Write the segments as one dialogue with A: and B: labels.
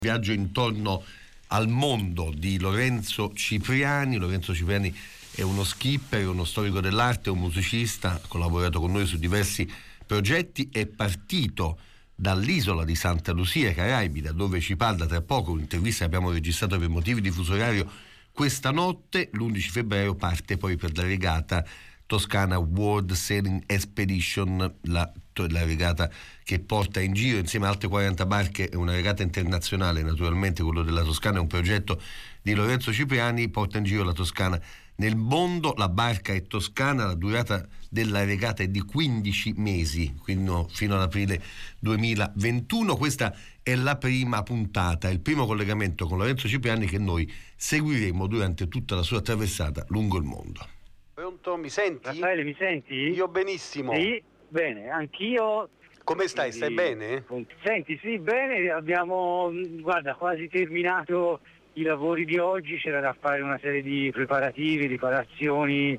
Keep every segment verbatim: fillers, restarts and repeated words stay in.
A: Viaggio intorno al mondo di Lorenzo Cipriani. Lorenzo Cipriani è uno skipper, uno storico dell'arte, un musicista, ha collaborato con noi su diversi progetti, è partito dall'isola di Santa Lucia ai Caraibi, da dove ci parla tra poco, un'intervista che abbiamo registrato per motivi di fuso orario questa notte. L'undici febbraio parte poi per la regata Toscana World Sailing Expedition, la, la regata che porta in giro insieme a altre quaranta barche, è una regata internazionale, naturalmente quello della Toscana è un progetto di Lorenzo Cipriani, porta in giro la Toscana nel mondo. La barca è toscana, la durata della regata è di quindici mesi, quindi fino all'aprile duemilaventuno. Questa è la prima puntata, il primo collegamento con Lorenzo Cipriani che noi seguiremo durante tutta la sua traversata lungo il mondo.
B: Pronto, mi senti?
C: Raffaele, mi senti?
B: Io benissimo.
C: Sì, bene, anch'io.
B: Come stai? Stai bene?
C: Senti, sì, bene, abbiamo, guarda, quasi terminato i lavori di oggi, c'era da fare una serie di preparativi, riparazioni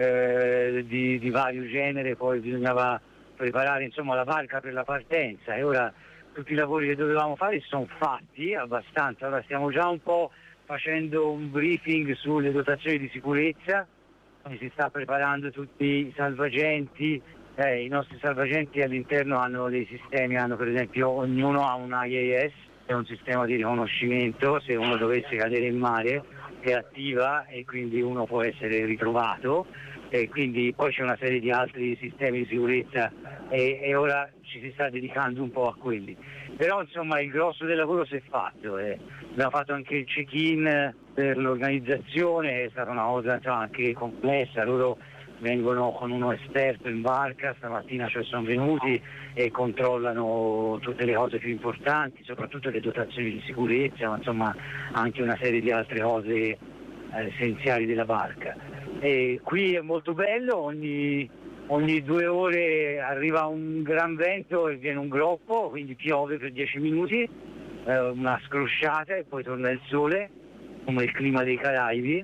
C: eh, di, di vario genere, poi bisognava preparare insomma la barca per la partenza e ora tutti i lavori che dovevamo fare sono fatti abbastanza, ora stiamo già un po' facendo un briefing sulle dotazioni di sicurezza. Si sta preparando tutti i salvagenti, eh, i nostri salvagenti all'interno hanno dei sistemi, hanno per esempio ognuno ha un I A S, è un sistema di riconoscimento, se uno dovesse cadere in mare è attiva e quindi uno può essere ritrovato, e quindi poi c'è una serie di altri sistemi di sicurezza e, e ora ci si sta dedicando un po' a quelli. Però insomma il grosso del lavoro si è fatto, eh. abbiamo fatto anche il check-in per l'organizzazione, è stata una cosa insomma, anche complessa, loro vengono con uno esperto in barca, stamattina ci sono venuti e controllano tutte le cose più importanti, soprattutto le dotazioni di sicurezza, ma insomma anche una serie di altre cose eh, essenziali della barca. E qui è molto bello, ogni, ogni due ore arriva un gran vento e viene un groppo, quindi piove per dieci minuti, eh, una scrosciata e poi torna il sole, come il clima dei Caraibi.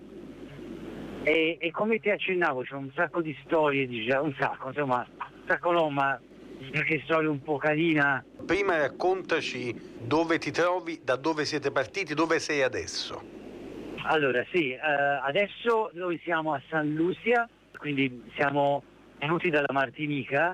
C: E, e come ti accennavo c'è un sacco di storie, diciamo, un sacco, insomma, un sacco no, ma qualche storia un po' carina.
B: Prima raccontaci dove ti trovi, da dove siete partiti, dove sei adesso?
C: Allora sì, eh, adesso noi siamo a San Lucia, quindi siamo venuti dalla Martinica,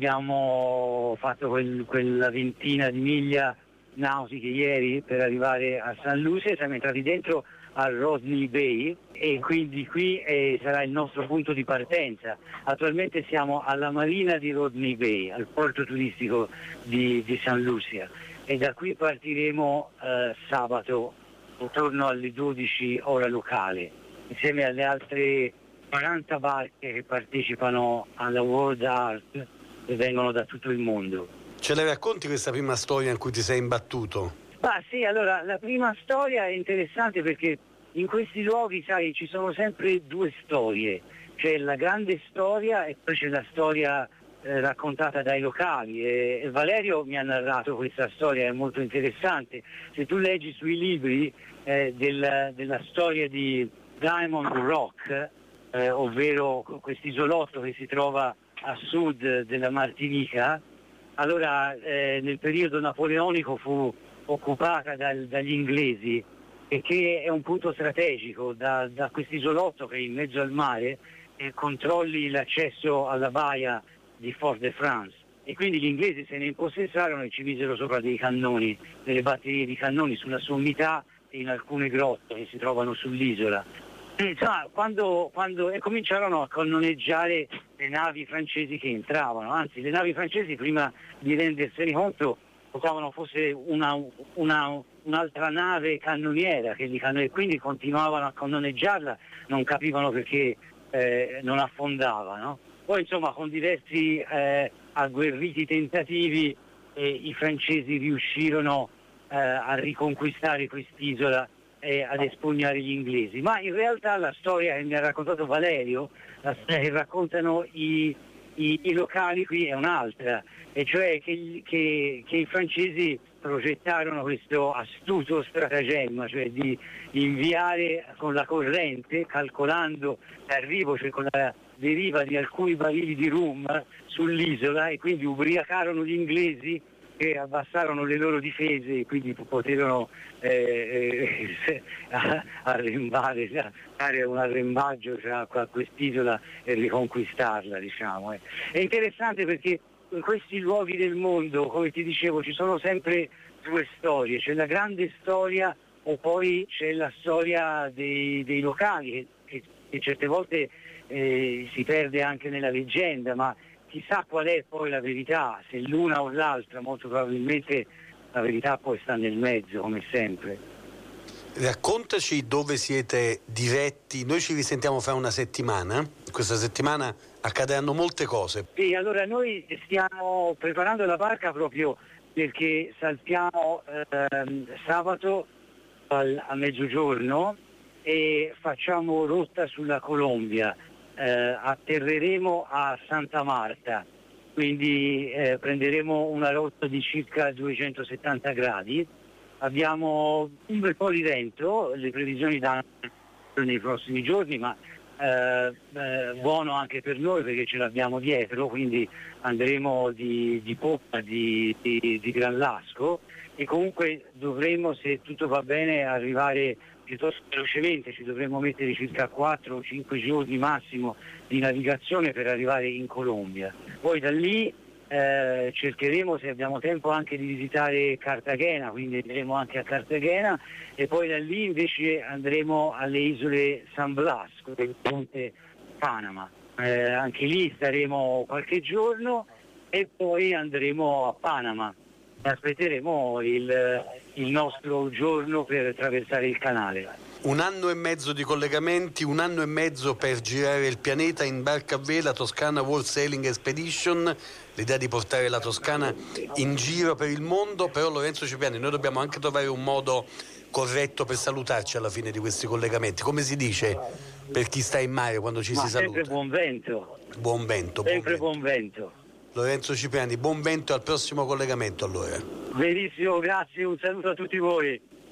C: abbiamo fatto quel, quella ventina di miglia nautiche ieri per arrivare a San Lucia, siamo entrati dentro a Rodney Bay e quindi qui eh, sarà il nostro punto di partenza. Attualmente siamo alla marina di Rodney Bay, al porto turistico di, di San Lucia, e da qui partiremo eh, sabato intorno alle dodici ora locale, insieme alle altre quaranta barche che partecipano alla World Art e vengono da tutto il mondo.
B: Ce la racconti questa prima storia in cui ti sei imbattuto?
C: Ah sì, allora la prima storia è interessante perché in questi luoghi, sai, ci sono sempre due storie, c'è la grande storia e poi c'è la storia eh, raccontata dai locali e, e Valerio mi ha narrato questa storia, è molto interessante. Se tu leggi sui libri eh, del, della storia di Diamond Rock, eh, ovvero questo isolotto che si trova a sud della Martinica, allora eh, nel periodo napoleonico fu occupata dal, dagli inglesi e che è un punto strategico da, da questo isolotto che è in mezzo al mare e controlli l'accesso alla baia di Fort-de-France, e quindi gli inglesi se ne impossessarono e ci misero sopra dei cannoni, delle batterie di cannoni sulla sommità e in alcune grotte che si trovano sull'isola. E, insomma, quando, quando e cominciarono a cannoneggiare le navi francesi che entravano, anzi le navi francesi prima di rendersene conto pensavano fosse una, una, un'altra nave cannoniera che li cannon- e quindi continuavano a cannoneggiarla, non capivano perché eh, non affondava, no? Poi insomma con diversi eh, agguerriti tentativi eh, i francesi riuscirono eh, a riconquistare quest'isola e ad espugnare gli inglesi, ma in realtà la storia che mi ha raccontato Valerio, la storia che raccontano i, i, i locali qui è un'altra, e cioè che, che, che i francesi progettarono questo astuto stratagemma, cioè di inviare con la corrente, calcolando l'arrivo, cioè con la deriva di alcuni barili di rum sull'isola, e quindi ubriacarono gli inglesi che abbassarono le loro difese e quindi poterono eh, eh, arrembare, fare un arrembaggio a quest'isola e riconquistarla, diciamo. Eh. È interessante perché in questi luoghi del mondo, come ti dicevo, ci sono sempre due storie, c'è la grande storia o poi c'è la storia dei, dei locali che, che certe volte eh, si perde anche nella leggenda, ma chissà qual è poi la verità, se l'una o l'altra, molto probabilmente la verità poi sta nel mezzo, come sempre.
B: Raccontaci dove siete diretti, noi ci risentiamo fra una settimana, questa settimana accadranno molte cose.
C: Sì, allora noi stiamo preparando la barca proprio perché salpiamo ehm, sabato al, a mezzogiorno e facciamo rotta sulla Colombia, eh, atterreremo a Santa Marta, quindi eh, prenderemo una rotta di circa duecentosettanta gradi, abbiamo un bel po' di vento, le previsioni danno nei prossimi giorni, ma eh, eh, buono anche per noi perché ce l'abbiamo dietro, quindi andremo di, di poppa, di, di, di gran lasco e comunque dovremo, se tutto va bene, arrivare piuttosto velocemente, ci dovremmo mettere circa quattro o cinque giorni massimo di navigazione per arrivare in Colombia. Poi da lì eh, cercheremo, se abbiamo tempo, anche di visitare Cartagena, quindi andremo anche a Cartagena e poi da lì invece andremo alle isole San Blas, del ponte Panama. Eh, anche lì staremo qualche giorno e poi andremo a Panama. Aspetteremo il, il nostro giorno per attraversare il canale.
B: Un anno e mezzo di collegamenti, un anno e mezzo per girare il pianeta in barca a vela, Toscana World Sailing Expedition, l'idea di portare la Toscana in giro per il mondo. Però Lorenzo Cipriani, noi dobbiamo anche trovare un modo corretto per salutarci alla fine di questi collegamenti. Come si dice per chi sta in mare quando ci
C: Ma
B: si saluta?
C: Sempre buon vento.
B: Buon vento.
C: Sempre
B: buon vento.
C: buon vento.
B: Lorenzo Cipriani, buon vento, al prossimo collegamento allora.
C: Benissimo, grazie, un saluto a tutti voi.